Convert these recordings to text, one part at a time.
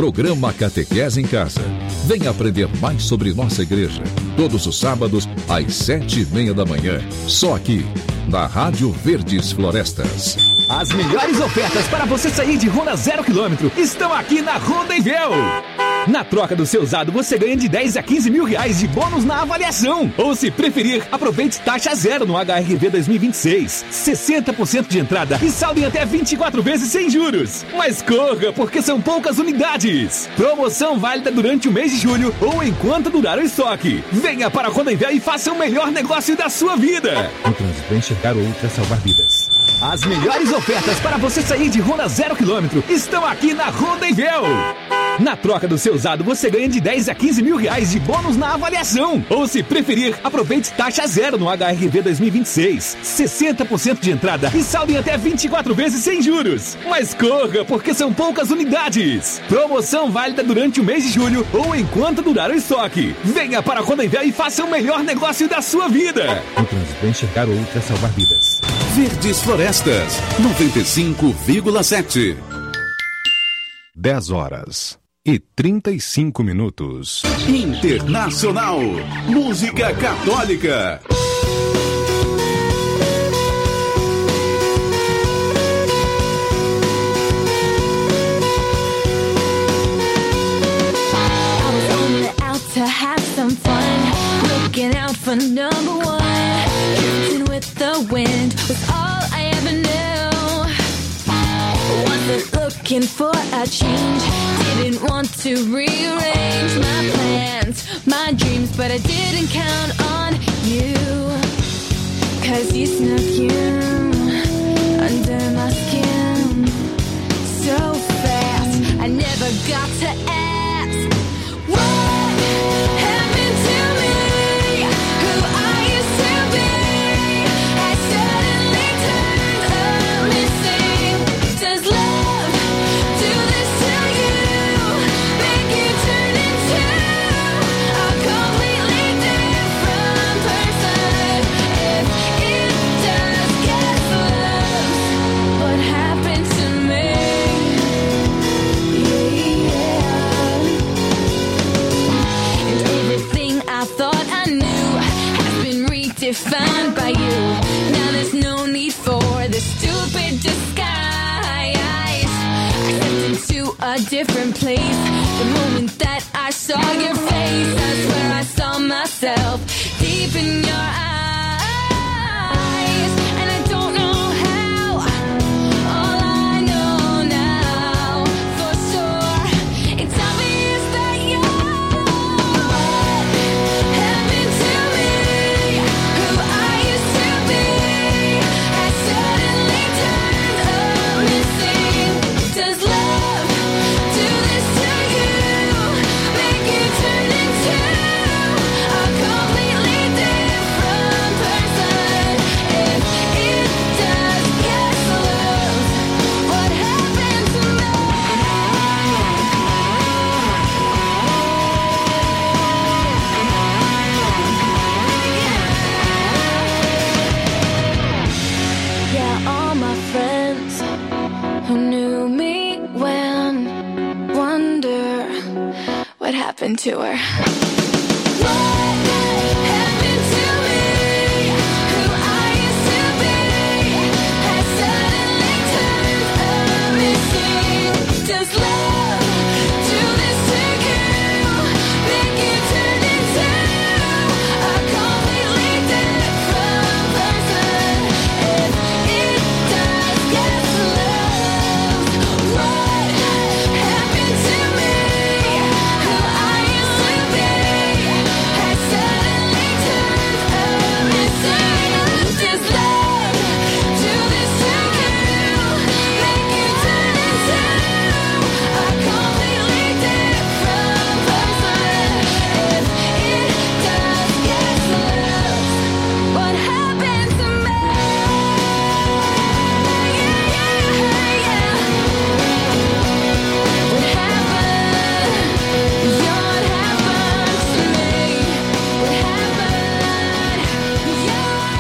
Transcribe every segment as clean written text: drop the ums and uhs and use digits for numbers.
Programa Catequese em Casa. Venha aprender mais sobre nossa igreja. Todos os sábados, às 7:30 da manhã. Só aqui, na Rádio Verdes Florestas. As melhores ofertas para você sair de Honda 0 km estão aqui na Honda Envel. Na troca do seu usado, você ganha de 10 a 15 mil reais de bônus na avaliação. Ou, se preferir, aproveite taxa zero no HRV 2026. 60% de entrada e saldo em até 24 vezes sem juros. Mas corra, porque são poucas unidades. Promoção válida durante o mês de julho ou enquanto durar o estoque. Venha para a Honda Envel e faça o melhor negócio da sua vida. No trânsito, é enxergar ou ultra salvar vidas. As melhores ofertas para você sair de Honda 0 km estão aqui na Honda Envel. Na troca do seu usado, você ganha de 10 a 15 mil reais de bônus na avaliação. Ou, se preferir, aproveite taxa zero no HRV 2026. 60% de entrada e saldo em até 24 vezes sem juros. Mas corra, porque são poucas unidades. Promoção válida durante o mês de julho ou enquanto durar o estoque. Venha para a Honda Envel e faça o melhor negócio da sua vida. No trânsito, é enxergar ou ultra salvar vidas. Verdes Florestas, 95,7. 10h35. Internacional. Música católica. To have some fun, looking out for number one. Drifting with the wind was all I ever knew. Wasn't looking for a change, didn't want to rearrange my plans, my dreams, but I didn't count on you. 'Cause you snuck in under my skin so fast, I never got to ask what happened to me, who I used to be. I suddenly turned up missing. Does love do this to you? Make you turn into a completely different person? If it does, guess what happened to me? I thought I knew has been redefined by you. Now there's no need for this stupid disguise. I stepped into a different place the moment that I saw your face. I swear I saw myself deep in your eyes, and I don't know how. All I know now for sure, it's obvious that you're happened to her.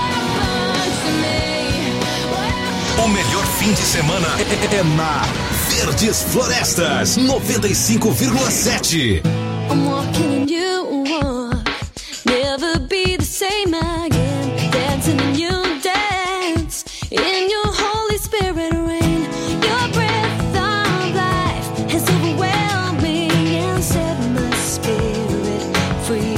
Fim de semana é na Verdes Florestas 95,7. I'm walking in you, never be the same again. Dancing in you, dance in your Holy Spirit rain. Your breath of life has overwhelmed me and set my spirit free.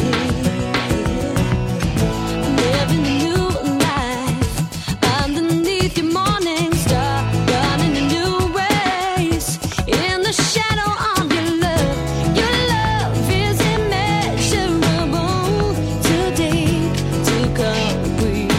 I'm living a new life underneath your morning star, running a new race in the shadow of your love. Your love is immeasurable, too deep to comprehend.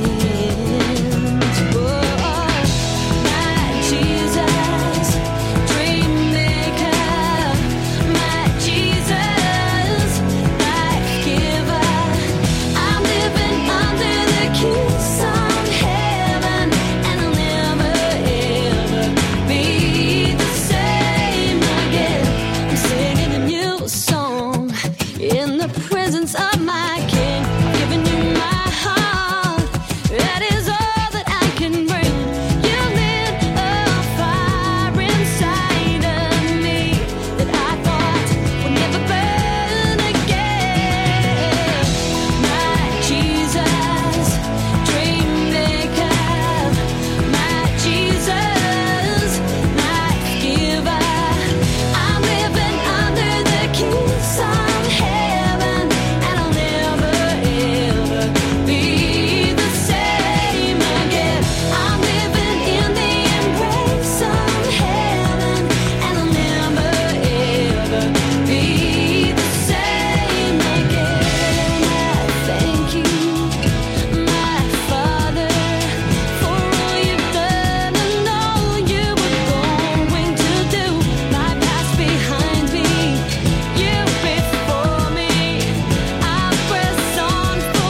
Oh, my Jesus, dream maker, my Jesus, life giver. I'm living under the kiss of heaven, and I'll never ever be the same again. I'm singing a new song in the presence of my King, giving you my heart. That is all that I can bring. You lit a fire inside of me that I thought would never burn again. My Jesus, dream maker, my Jesus, life giver. I'm living under the kiss of heaven, and I'll never ever be the same again. I'm living in the embrace of heaven, and I'll never ever be the same again. I thank you, my Father, for all you've done and all you were going to do. My past behind me, you before me. I press on for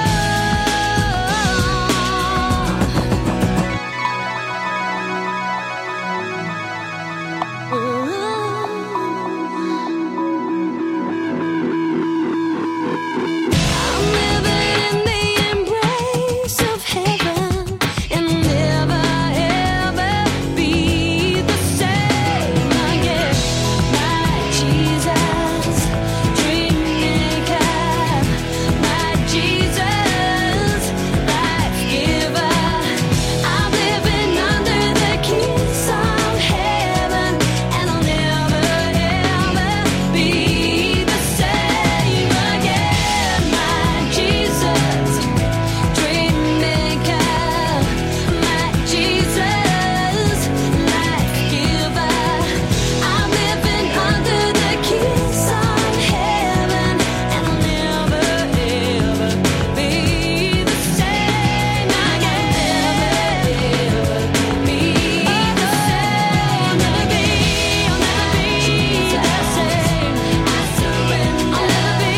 I'm living in the embrace of heaven, and I'll never ever be the same again. My Jesus, dream maker, my Jesus, life giver. I'm living under the kiss of heaven, and I'll never ever be the same again. My Jesus, dream maker, my Jesus, life giver. I'm living under the kiss of heaven, and I'll never ever be the same again. Be the same again. I'll never be the same. I surrender. I'll never be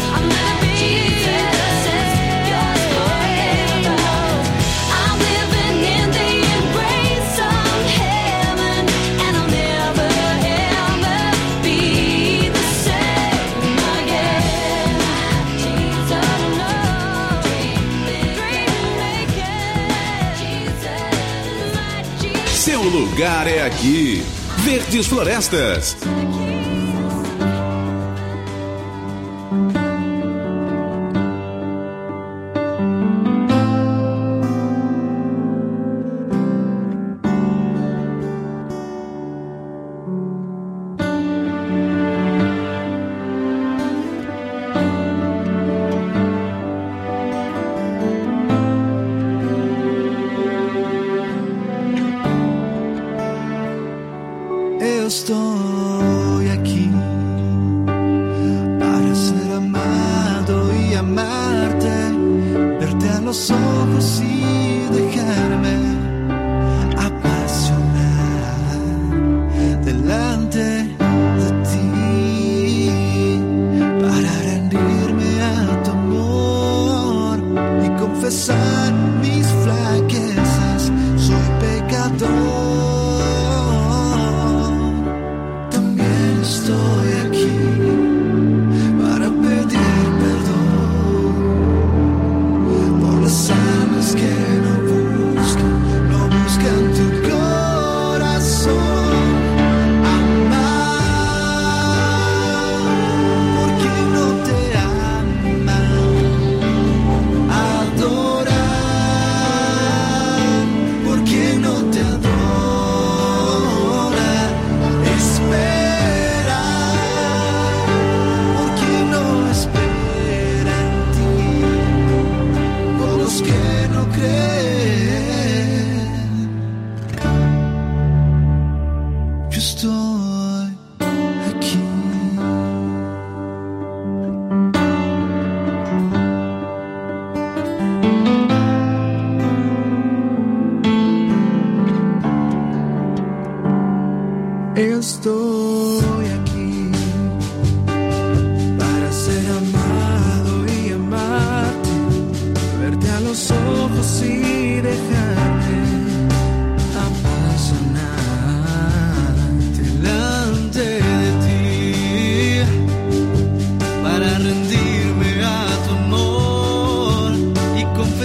the same. Yours forever. I'm living in the embrace of heaven, and I'll never ever be the same again. Jesus, no, dream maker, Jesus, my Jesus. Seu lugar é aqui. Verdes Florestas. Eu estou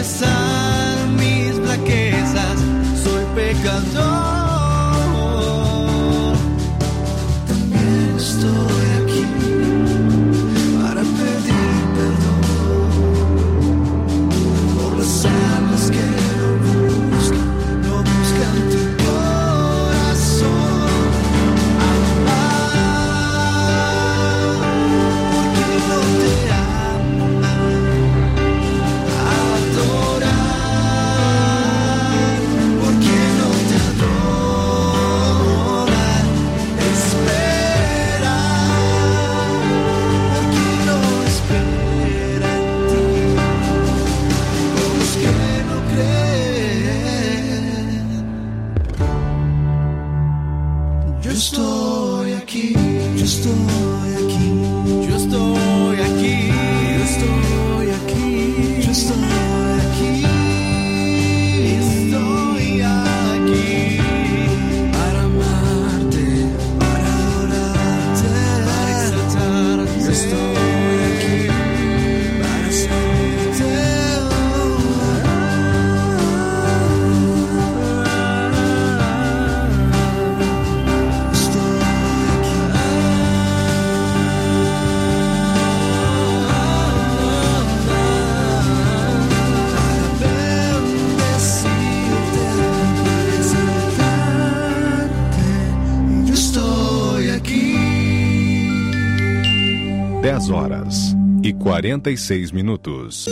besar mis flaquezas, soy pecador. También estoy aquí para pedir perdón por las almas que no buscan tu corazón. Porque no te aman, adorar, porque no te adoran, esperar, porque no esperan en ti, por los que no creen. Yo estoy aquí, yo estoy aquí, yo estoy aquí, yo estoy aquí, yo estoy aquí, estoy aquí para amarte, para adorarte, para exaltarte. Yo estoy aquí para hacerte yo estoy aquí. 10h46.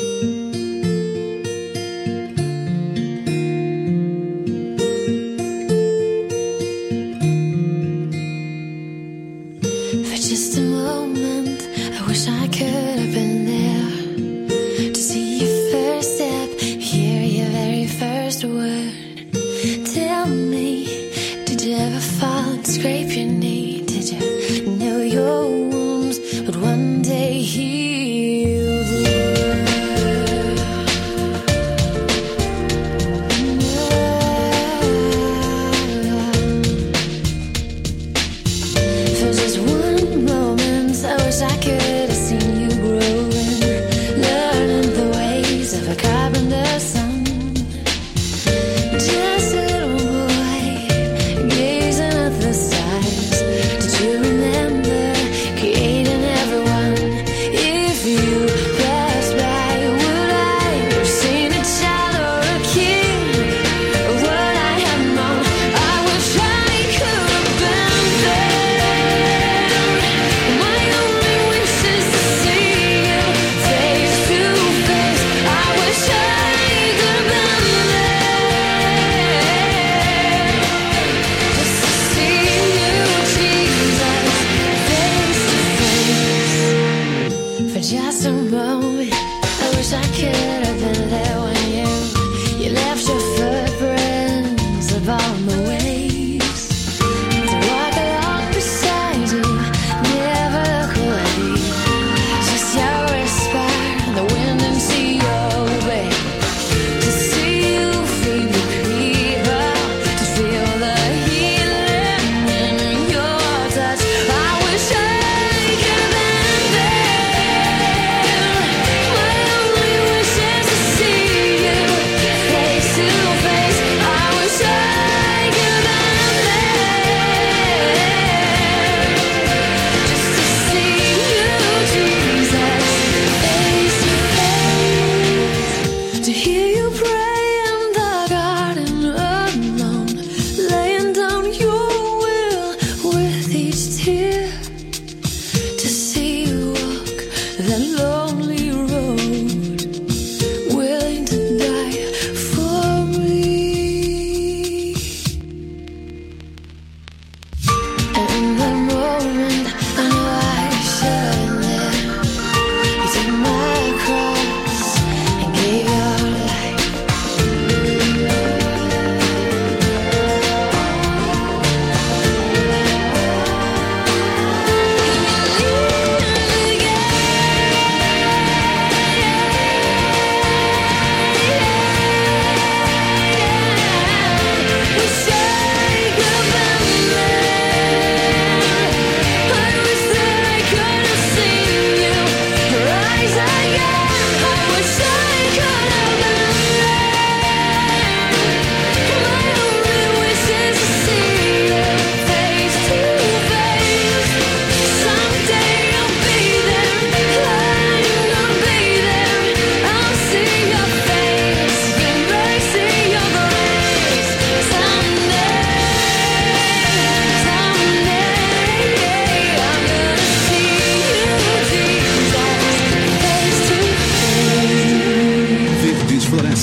For just a moment, I wish I could have been there to see your first step, hear your very first word. Tell me, did you ever fall and scrape your knee? Did you know your wounds would one day heal the world? For just one moment, I wish I could have seen you growing, learning the ways of a carpenter's son. Just a little boy, gazing at the stars. Did you remember creating everyone? If you passed by, would I have seen a child or a king? Or would I have known? I wish I could have been there. My only wish is to see you face to face. I wish I could have been there. Just to see you, Jesus, face to face. For just a moment, I wish I could have been there when you left your footprints upon the waves. To walk along beside you, never look away. Just your whisper, the wind into your way. To see you feel the fever, to feel the healing in your touch. I wish I could have been there. My only wish is to see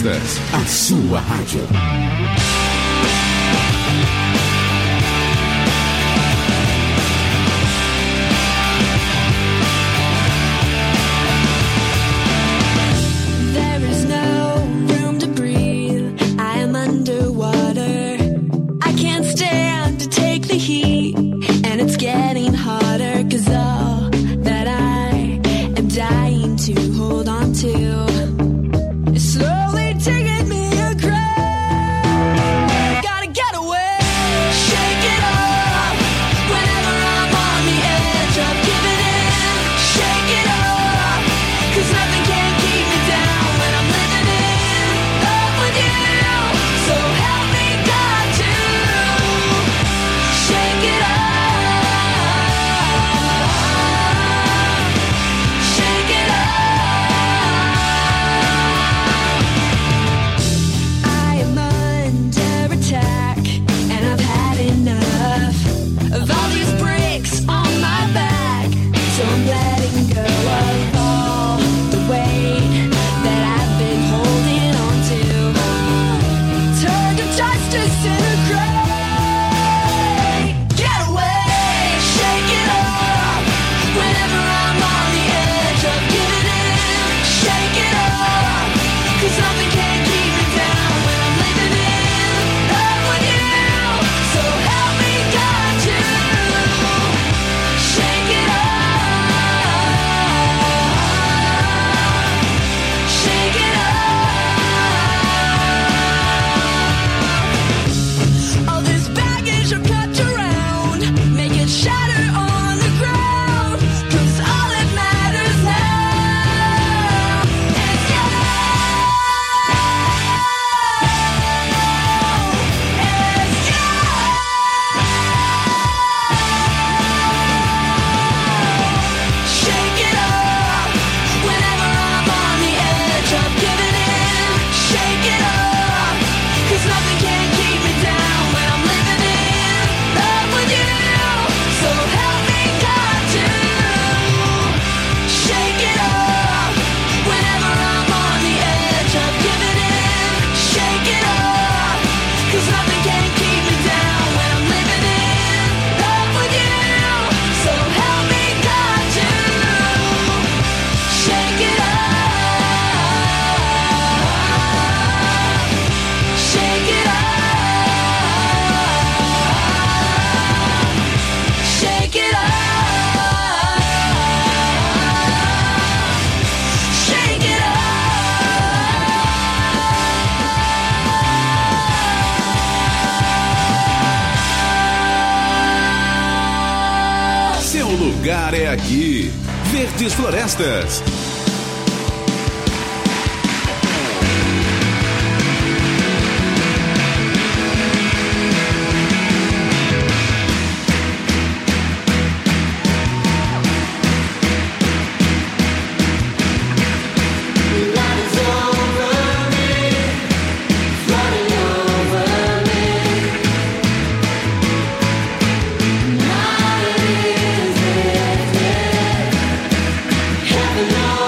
Florestas, a sua rádio. There is no room to breathe. I am underwater. I can't stand to take the heat, and it's getting harder, 'cause all that I am dying to hold on to is slowly taking me a grave. Gotta get away, shake it off. Whenever I'm on the edge of giving in, shake it off, 'cause nothing can keep me down when I'm living in love with you. So help me God to shake it off, shake it off. I am under attack, and I've had enough of all these bricks on my back. So I'm letting go of all the weight that I've been holding on to. Turned to dust to disintegrate. Get away, shake it off. Whenever I'm on the edge of giving in, shake it off, 'cause nothing can keep me down when I'm living in love with you. So help me God to shake it off, shake it off. All this baggage I've kept around, make it shatter on the ground, 'cause all that matters now is you, is you. Shake it off. Whenever I'm on the edge of giving in, shake it off, 'cause nothing can keep me down when I'm living in love with you. So help me God to shake it off. Whenever I'm on the edge of giving in, shake it off, 'cause nothing can keep me down when I'm living in love with you. So help me God to shake it off, shake it off, shake it off, shake it off. Seu lugar é aqui. Verdes Florestas. Heaven knows.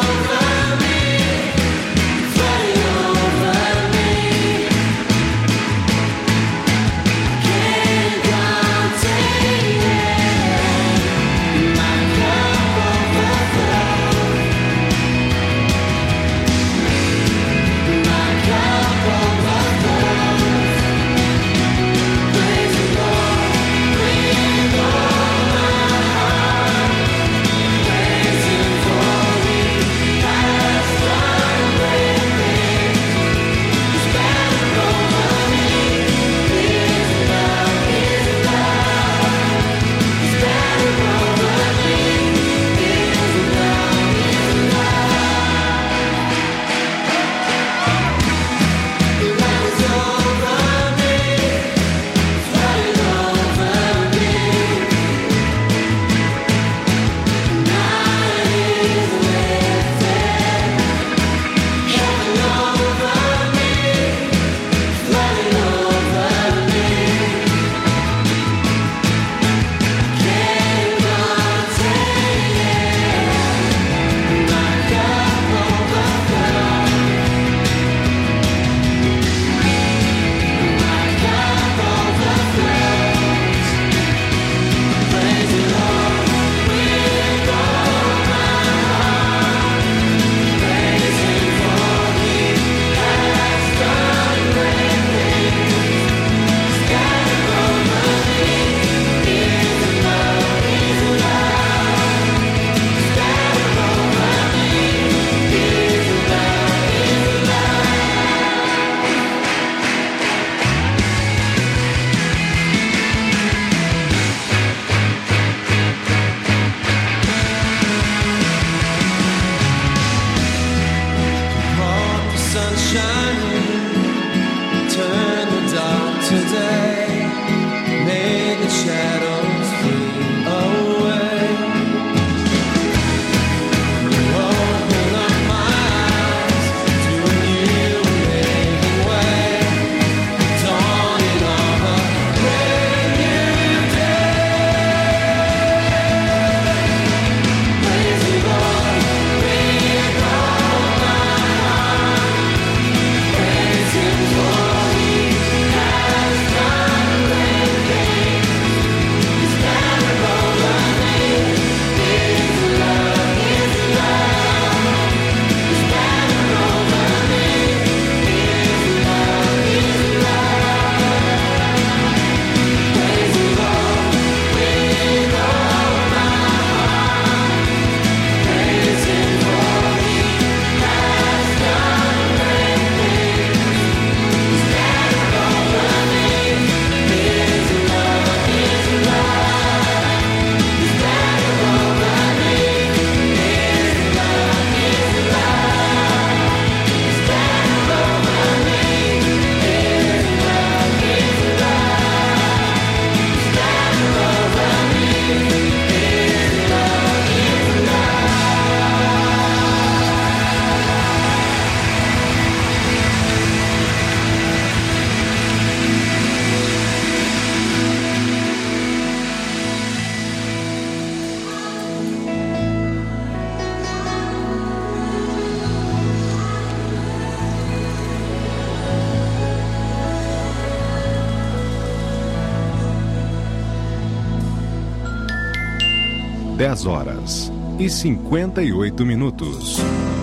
10h58.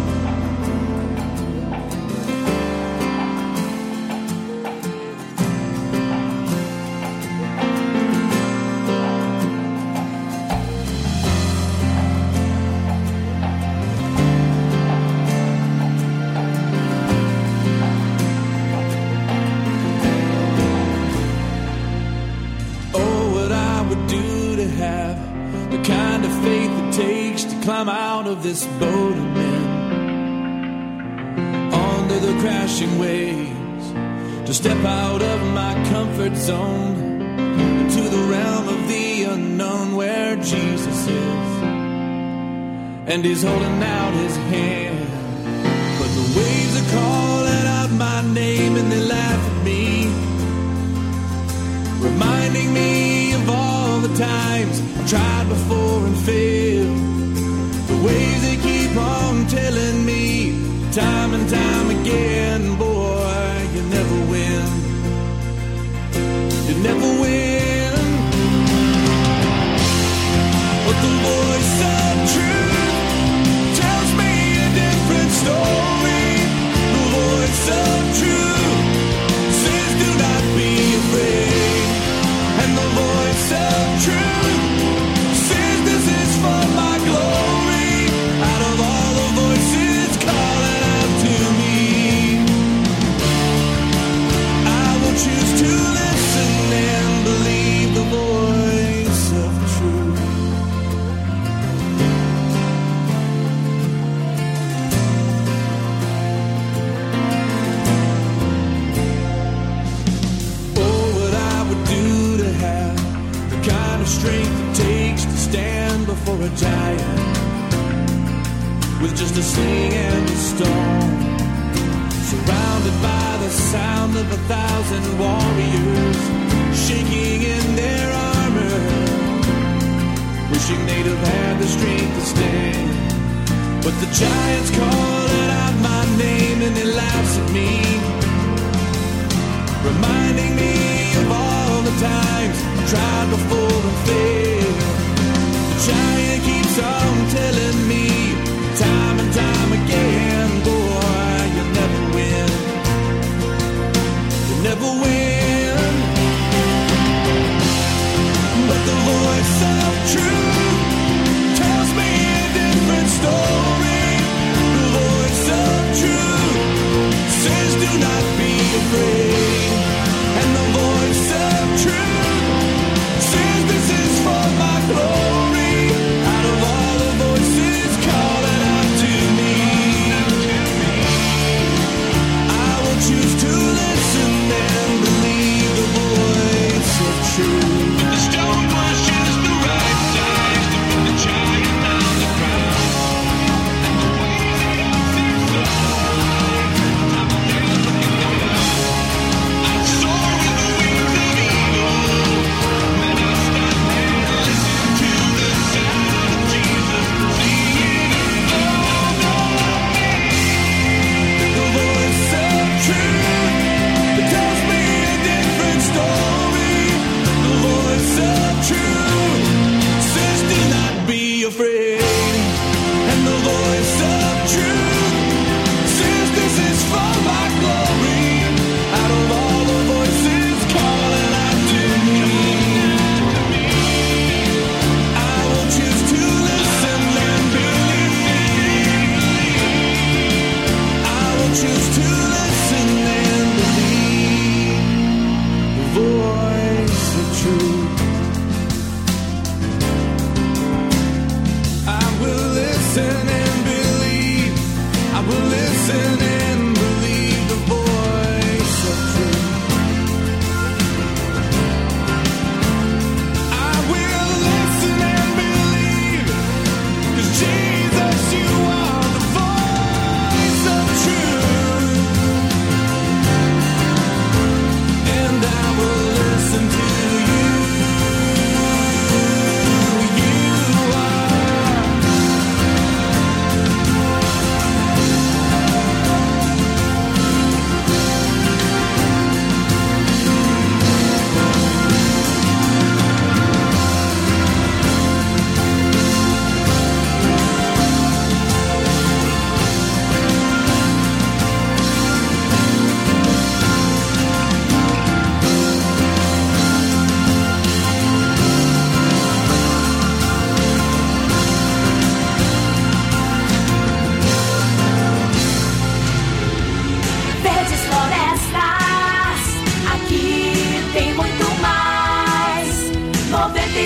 This boat I'm in, under the crashing waves, to step out of my comfort zone into the realm of the unknown where Jesus is, and he's holding out his hand. But the waves are calling out my name and they laugh at me, reminding me of all the times I've tried before and failed. The ways they keep on telling me, time and time again, boy, you never win. You never win. But the voice of truth tells me a different story. The voice of truth says do not be afraid. And the voice of truth says this is for my glory. Choose to listen and believe the voice of truth. Oh, what I would do to have the kind of strength it takes to stand before a giant with just a sling and a stone, surrounded by the sound of 1,000 warriors shaking in their armor, wishing they'd have had the strength to stand. But the giant's calling out my name and he laughs at me, reminding me of all the times I tried before and failed. The giant keeps on telling me time and time again, boy, you'll never win. You'll never win. But the voice of truth tells me a different story. The voice of truth says do not be afraid. And the voice of truth says this is for my glory. Out of all the voices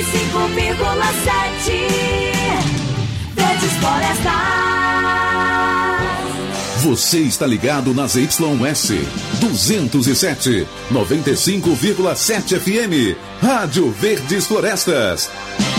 Verdes Florestas. Você está ligado nas YS 207, 95,7 FM. Rádio Verdes Florestas.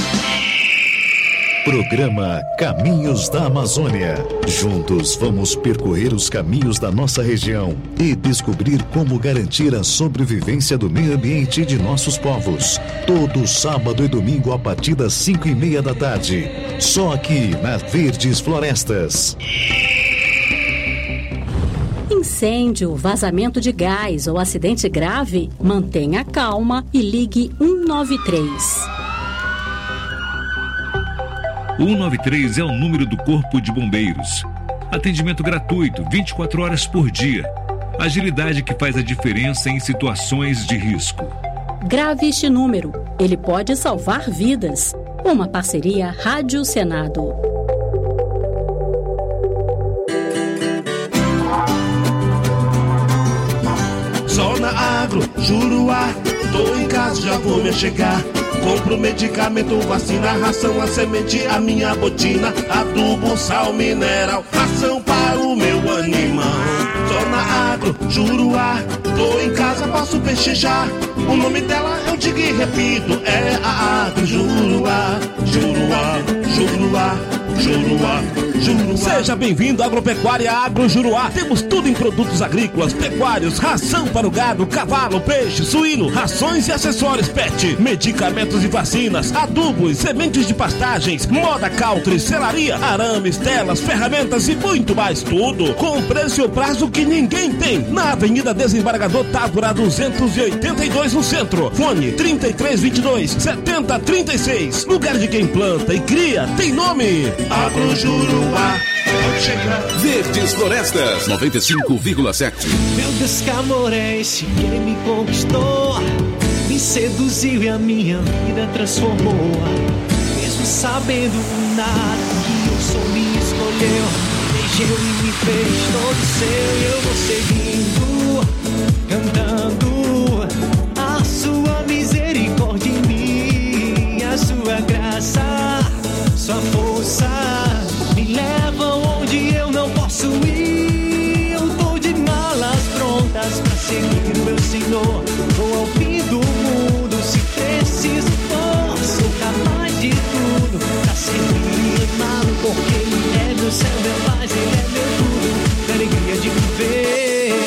Programa Caminhos da Amazônia. Juntos vamos percorrer os caminhos da nossa região e descobrir como garantir a sobrevivência do meio ambiente de nossos povos. Todo sábado e domingo a partir das 5:30 da tarde. Só aqui na Verdes Florestas. Incêndio, vazamento de gás ou acidente grave? Mantenha calma e ligue 193. 193 é o número do Corpo de Bombeiros. Atendimento gratuito, 24 horas por dia. Agilidade que faz a diferença em situações de risco. Grave este número. Ele pode salvar vidas. Uma parceria Rádio Senado. Zona Agro, Juruá. Tô em casa, já vou me chegar. Compro medicamento, vacina, ração, a semente, a minha botina, adubo, sal, mineral, ração para o meu animal. Zona Agro, Juruá, tô em casa, posso pechinchar. O nome dela eu digo e repito, é a Agro Juruá, Juruá, Juruá, Juruá, Juruá. Seja bem-vindo à Agropecuária Agro Juruá. Temos tudo em produtos agrícolas, pecuários, ração para o gado, cavalo, peixe, suíno, rações e acessórios pet, medicamentos e vacinas, adubos, sementes de pastagens, moda country, selaria, arames, telas, ferramentas e muito mais. Tudo com preço e prazo que ninguém tem. Na Avenida Desembargador Távora 282 no centro. Fone 3322-7036. Lugar de quem planta e cria tem nome. Agro Juruá. Verdes Florestas 95,7. Meu descamorense, quem me conquistou, me seduziu e a minha vida transformou. Mesmo sabendo nada que eu sou, me escolheu, beijou e me fez todo seu. E eu vou seguindo, cantando a sua misericórdia em mim, a sua graça, sua força me levam onde eu não posso ir. Eu tô de malas prontas pra seguir o meu Senhor. Vou ao fim do mundo, se preciso for. Sou capaz de tudo pra servir e amá-lo, porque Ele é meu céu, meu paz, Ele é meu tudo, a alegria de viver.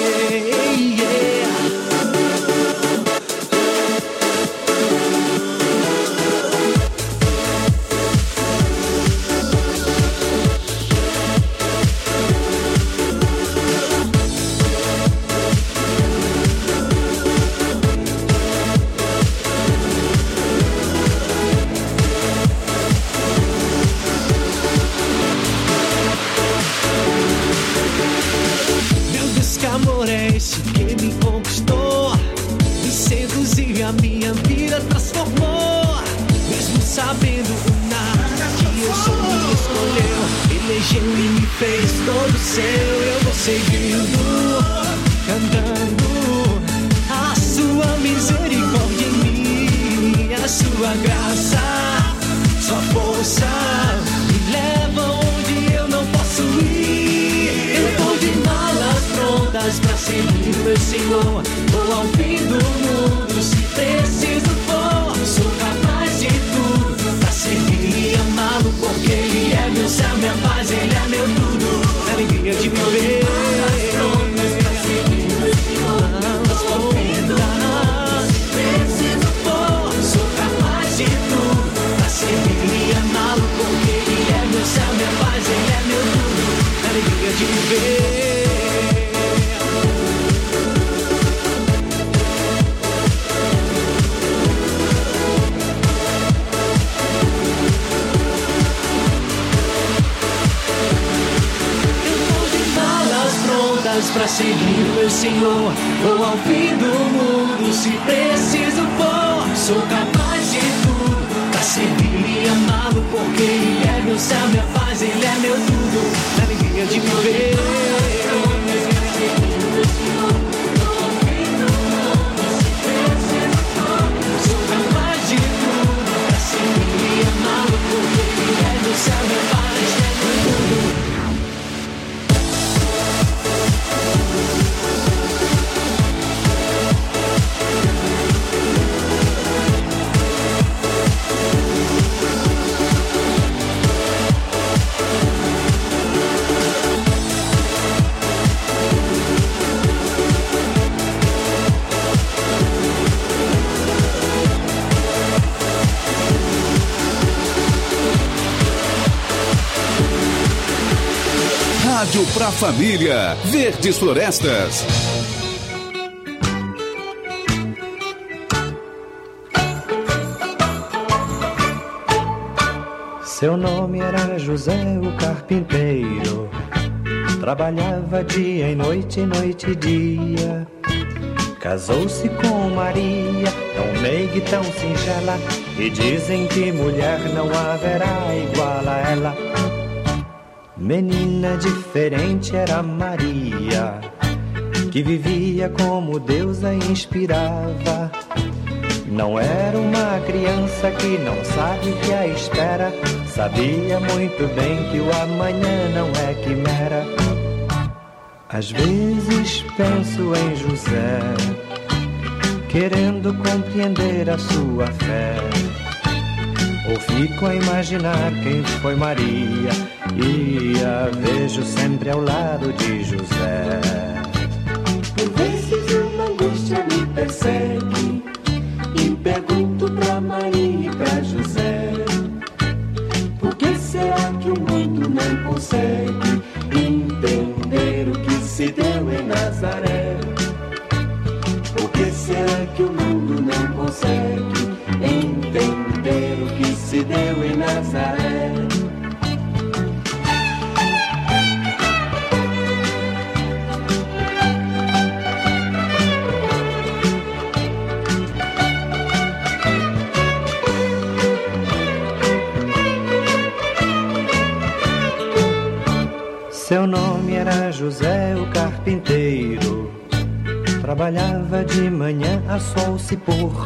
Que me conquistou, me seduziu e a minha vida transformou. Mesmo sabendo nada que eu sou, me escolheu, elegeu e me fez todo seu. Eu vou seguindo, cantando a sua misericórdia em mim, a sua graça, sua força me leva onde eu não posso ir. Eu tô de malas prontas pra seguir meu Senhor. Vou ao fim do mundo, se preciso for. Sou capaz de tudo pra servir e amá-lo, porque Ele é meu céu, minha paz, Ele é meu tudo, a alegria de viver. Malas prontas pra seguir meu Senhor. Malas prontas, se preciso for. Sou capaz de tudo pra servir e amá-lo, porque Ele é meu céu, minha paz, Ele é meu tudo, a alegria de viver. Pra seguir meu Senhor, vou ao fim do mundo, se preciso for. Sou capaz de tudo pra servir e amá-lo, porque Ele é meu céu, minha paz, Ele é meu tudo, a alegria de viver. Sou capaz de tudo pra rádio pra família. Verdes Florestas. Seu nome era José o carpinteiro, trabalhava dia e noite e dia. Casou-se com Maria, tão meiga e tão singela, e dizem que mulher não haverá igual a ela. Menina diferente era Maria, que vivia como Deus a inspirava. Não era uma criança que não sabe o que a espera, sabia muito bem que o amanhã não é quimera. Às vezes penso em José, querendo compreender a sua fé. Ou fico a imaginar quem foi Maria e a vejo sempre ao lado de José. Por vezes uma angústia me persegue e pergunto pra Maria e pra José: por que será que o mundo não consegue entender o que se deu em Nazaré? Por que será que o mundo não consegue entender o que se deu em Nazaré? Seu nome era José o carpinteiro, trabalhava de manhã a sol se pôr.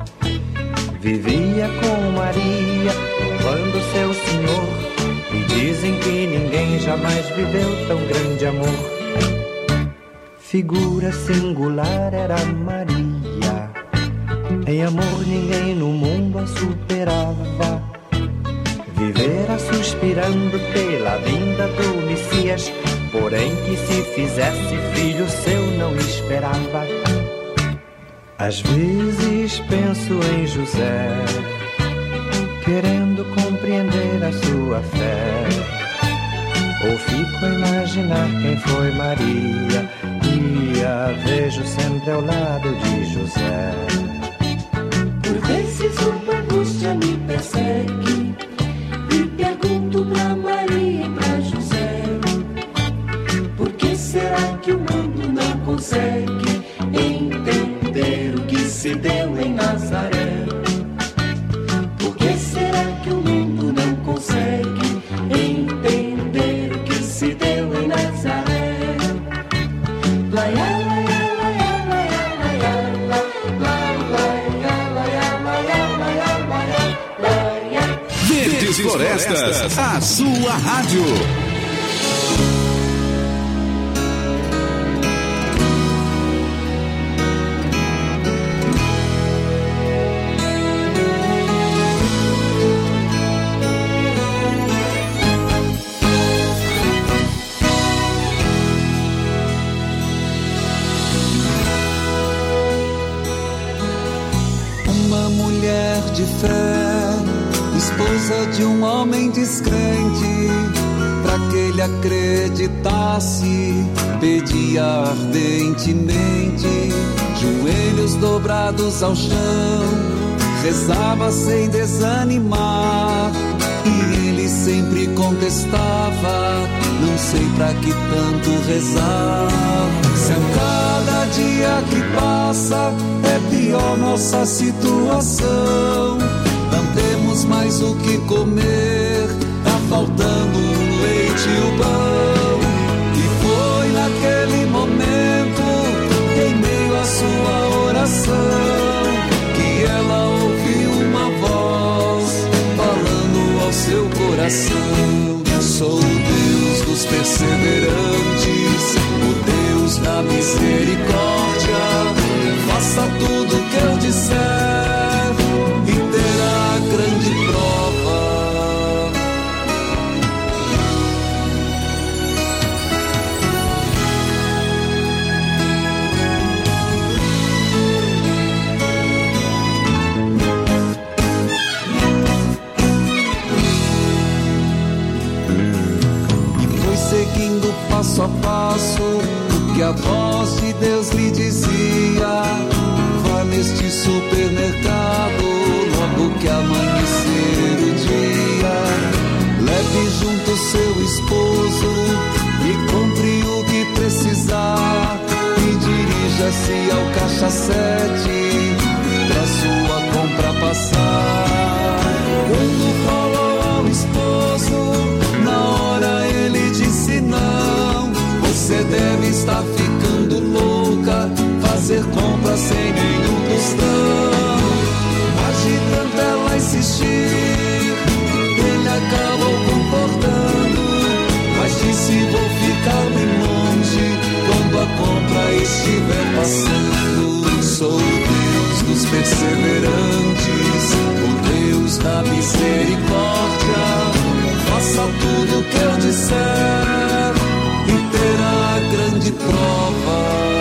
Vivia com Maria, louvando seu Senhor, e dizem que ninguém jamais viveu tão grande amor. Figura singular era Maria, em amor ninguém no mundo a superava. Vivera suspirando pela vinda do Messias, porém que se fizesse filho seu não esperava. Às vezes penso em José, querendo compreender a sua fé. Ou fico a imaginar quem foi Maria e a vejo sempre ao lado de José. Por vezes uma angústia me persegue e pergunto pra Maria e pra José: por que será que o mundo não consegue entender o que se deu em Nazaré? Por que será que o mundo não consegue entender o que se deu em Nazaré? Verdes Florestas, a sua rádio. Uma mulher de fé, esposa de um homem descrente, pra que ele acreditasse, pedia ardentemente, joelhos dobrados ao chão, rezava sem desanimar, e ele sempre contestava: não sei pra que tanto rezar, se a cada dia que passa é pior nossa situação. Não temos mais o que comer, tá faltando o leite e o pão. E foi naquele momento, em meio à sua oração, que ela ouviu uma voz falando ao seu coração: sou o Deus dos perseverantes, o Deus da misericórdia. Faça tudo o que eu disser e terá grande prova. seguindo passo a passo o que a voz de Deus lhe dizia. Vá neste supermercado logo que amanhecer o dia. Leve junto seu esposo e compre o que precisar. E dirija-se ao caixa 7 pra sua compra passar. Quando falou ao esposo, na hora ele disse não. Você deve estar ficando louca, fazer compras sem nenhum tostão. Mas de tanto ela insistir, ele acabou concordando. Mas disse vou ficar bem longe quando a compra estiver passando. Sou o Deus dos perseverantes, o Deus da misericórdia. Faça tudo o que eu disser e terá grande prova.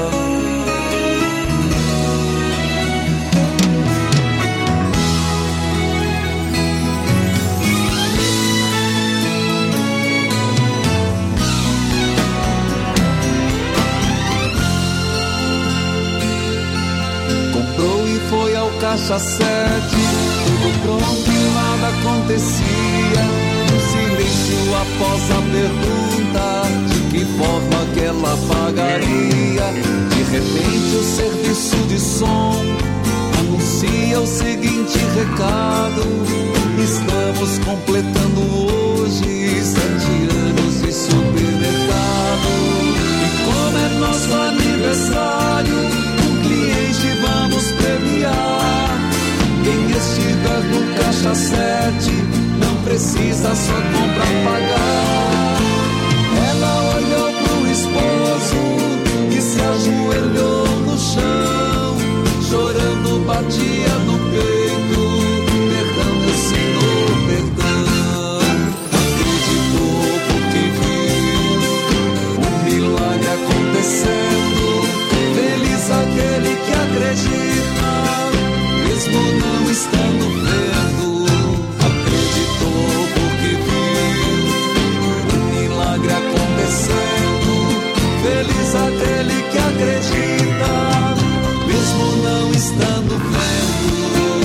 Foi ao caixa 7, tudo pronto e nada acontecia. Um silêncio após a pergunta de que forma que ela pagaria. De repente o serviço de som anuncia o seguinte recado: estamos completando hoje 7 anos de supermercado. E como é nosso aniversário, cliente vamos premiar. Quem estiver no caixa 7 não precisa sua compra pagar. Ela olhou pro esposo e se ajoelhou no chão, chorando batia no peito: perdão meu Senhor, perdão. Acreditou porque viu um milagre acontecendo. Feliz aquele que acredita, mesmo não estando vendo. Acreditou porque viu um milagre acontecendo. Feliz aquele que acredita, mesmo não estando vendo.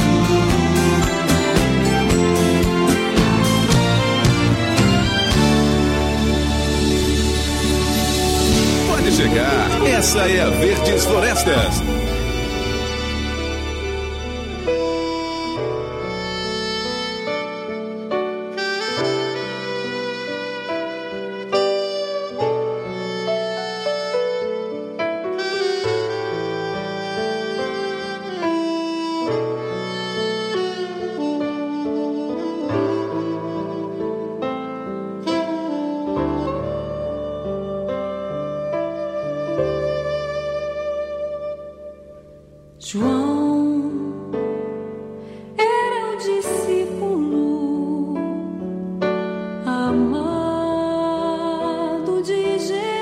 Pode chegar, essa é a Verdes Florestas. João era o discípulo amado de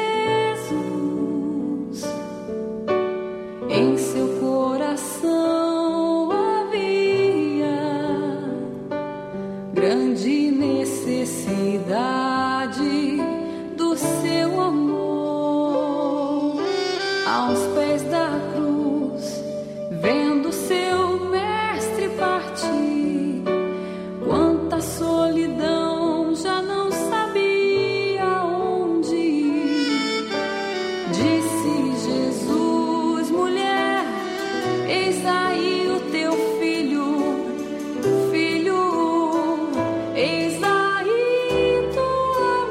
Jesus. Em seu coração havia grande necessidade do seu amor. Aos pés da cruz, vendo seu mestre partir, quanta solidão, já não sabia onde ir. Disse Jesus: mulher, eis aí o teu filho, filho, eis aí tua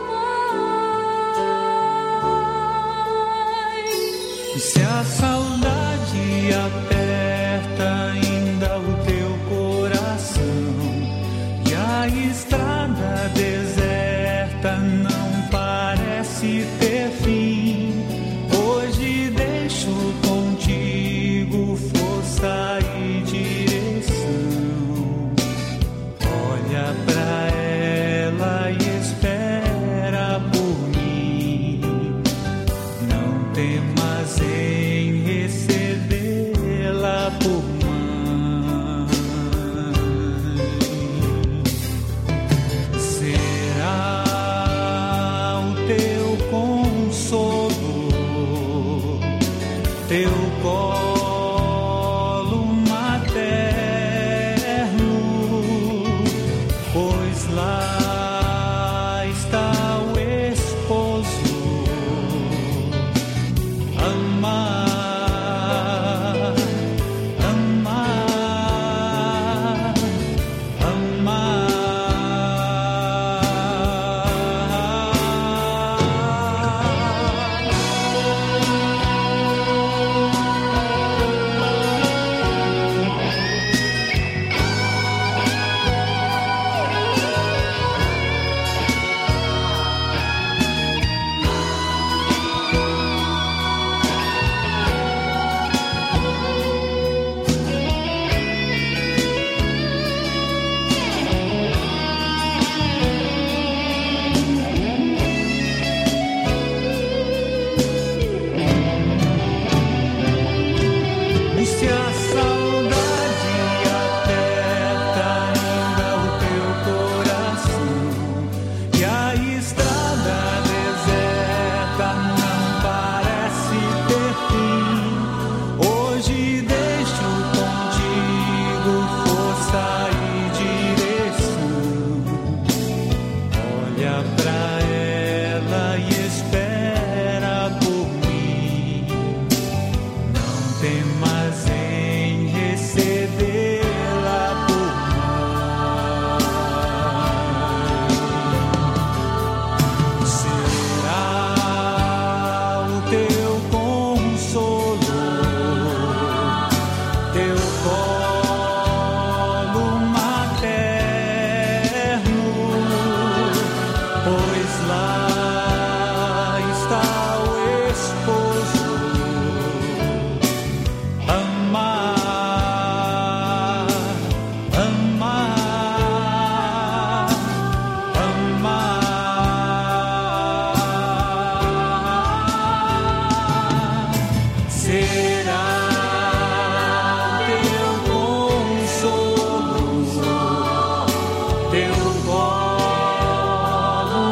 mãe. Se a saudade aperta ainda o teu coração e a estrada deserta não parece ter fim, hoje deixo contigo força e direção. Olha pra ela e espera por mim, não temas em consolo, teu colo materno, pois lá está o esposo. Amar, amar, amar. E se a saudade aperta ainda o teu coração e a estrada deserta não parece ter fim, hoje deixo contigo força e direção. Olha pra ela e espera por mim. Não temas em recebê-la por nós. Será o teu consolo, teu colo materno, pois lá está o esposo. Amar, amar, amar. Será teu consolo, teu colo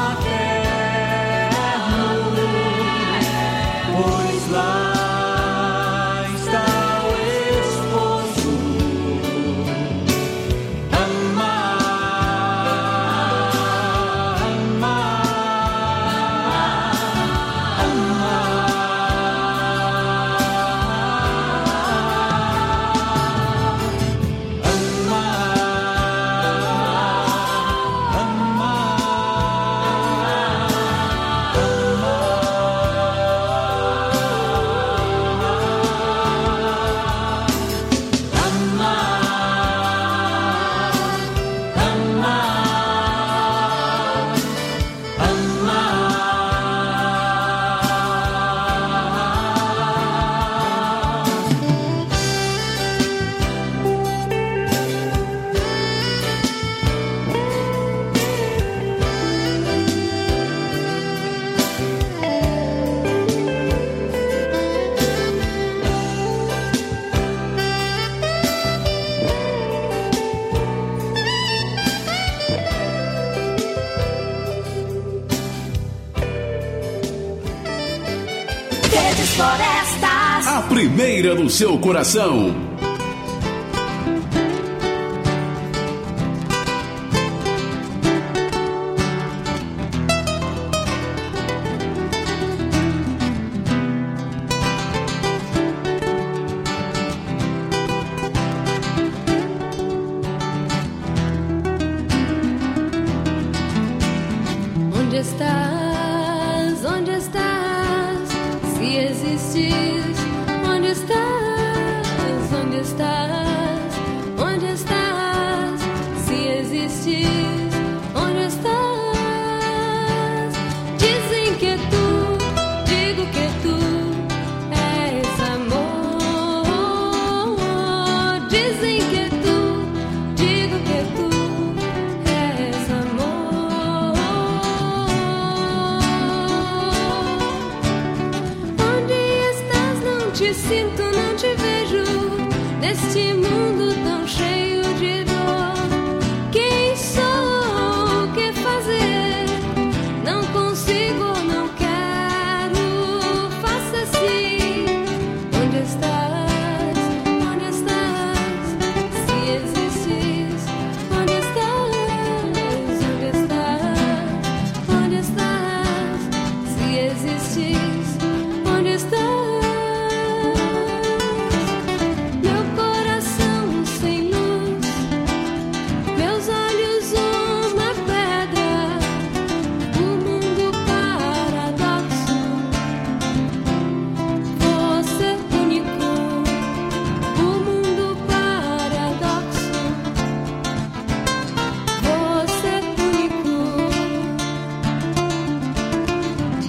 materno, pois lá está o esposo. Amar, amar, Verdes Florestas. A primeira no seu coração. Onde estás? Onde estás? Se existes, onde estás? Onde estás? Onde estás? Se existes, onde estás? Dizem que tu, digo que tu és amor. Dizem que tu, digo que tu és amor. Onde estás? Não te sinto, não te vejo neste mundo tão cheio de dor. Quem sou? O que fazer? Não consigo, não quero.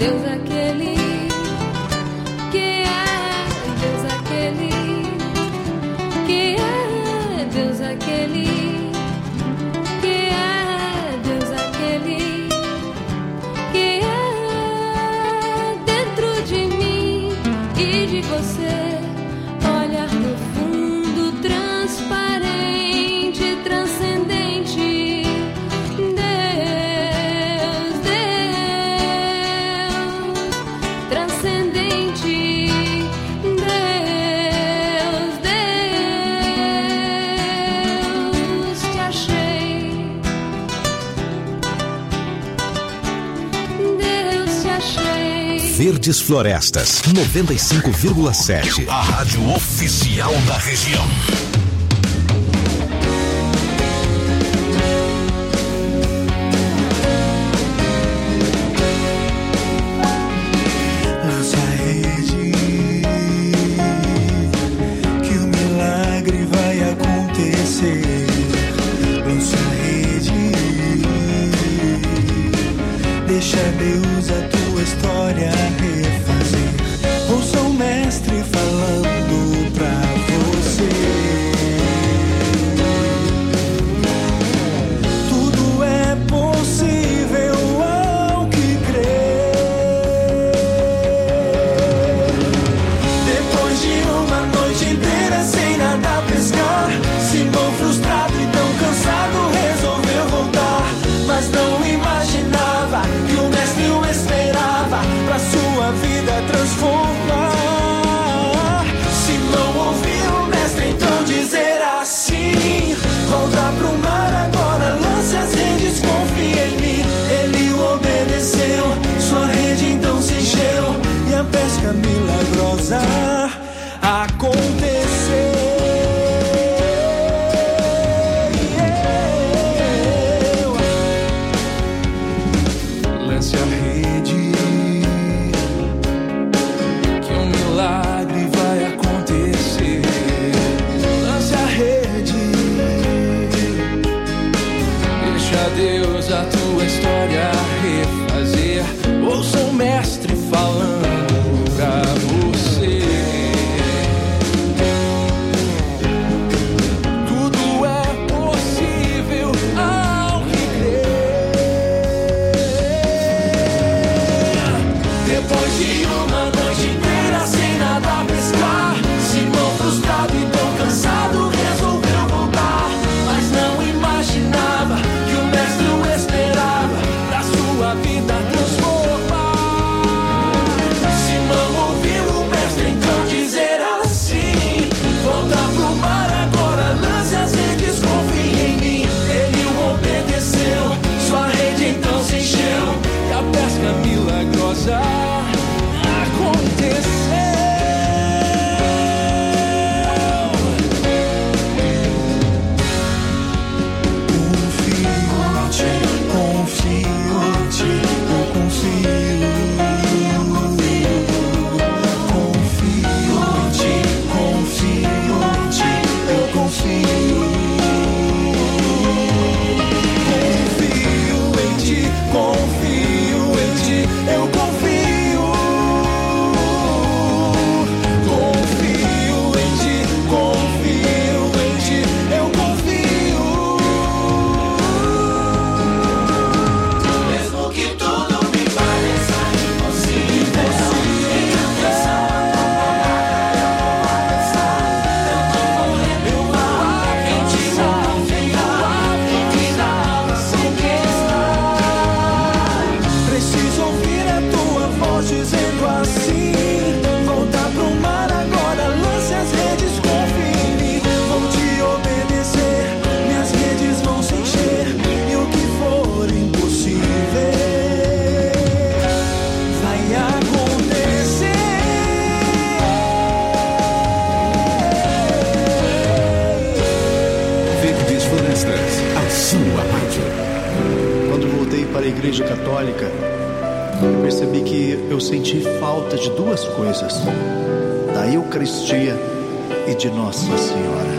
Deus aquele que é Deus aquele que é Deus aquele que é Deus aquele que é dentro de mim e de você, olhar profundo, transparente, transcendente. Deus, Deus, transcendente. Deus, Deus, te achei. Deus, te achei. Verdes Florestas, 95,7. A rádio oficial da região. Lance a rede, que o milagre vai acontecer. Lance a rede, deixa Deus a tua história refazer. Ouça o mestre falando pra você. Tudo é possível ao que crer. Depois de uma noite inteira sem nada a pescar, Simão, frustrado e tão cansado, resolveu voltar. Mas não imaginava que o mestre o esperava pra sua vida transformar. Simão ouviu o mestre então dizer assim: volta pro mar agora, lance as redes, confia em mim. Ele obedeceu, sua rede então se encheu e a pesca milagrosa aconteceu. Lance a rede, que um milagre vai acontecer. Lance a rede, deixa Deus a tua história refazer. Ouça o mestre falando pra você. Tudo é possível ao que crer. Depois de uma noite inteira sem nada a pescar, Simão, frustrado e tão cansado, resolveu voltar. Mas não imaginava que o mestre o esperava pra sua vida transformar. Simão ouviu o mestre então dizer assim: volta pro mar agora, lance as redes, confia em mim. Ele o obedeceu, sua rede então se encheu e a pesca milagrosa aconteceu. Confio em ti, eu confio. Confio em ti, confio em ti, eu confio. Confio em ti, confio em ti, eu confio. Confio em ti, confio em ti, eu confio. Mesmo que tudo me pareça impossível, em atenção a eu tô correndo, eu acredito, confiar, que nada sem questão. Preciso ouvir a tua voz dizendo assim: volta pro mar agora, lance as redes, confia em mim. Vou te obedecer, minhas redes vão se encher e o que for impossível vai acontecer. Verdes Florestas, a sua rádio. Quando voltei para a Igreja Católica, eu percebi que eu senti falta de duas coisas: da Eucaristia e de Nossa Senhora.